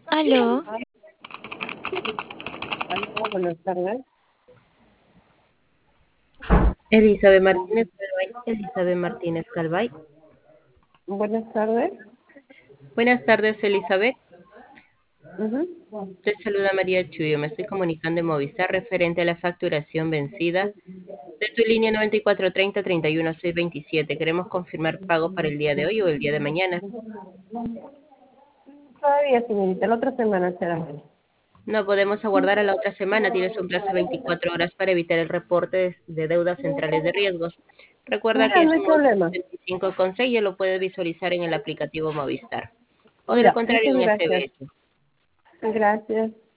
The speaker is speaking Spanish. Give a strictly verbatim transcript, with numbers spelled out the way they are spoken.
Aló, Aló, buenas tardes. Elizabeth Martínez Calvay. Elizabeth Martínez Calvay. Buenas tardes. Buenas tardes, Elizabeth. Ujú. Te saluda María Chuyo. Me estoy comunicando de Movistar referente a la facturación vencida de tu línea noventa y cuatro treinta treinta y uno seis veintisiete. Queremos confirmar pagos para el día de hoy o el día de mañana. Todavía, señorita, la otra semana será. No podemos aguardar a la otra semana. Tienes un plazo de veinticuatro horas para evitar el reporte de deudas centrales de riesgos. Recuerda que Ya, es no hay un monto problema. de veinticinco con seis y lo puedes visualizar en el aplicativo Movistar. O de lo Ya, contrario muchas en gracias. S B S. Gracias.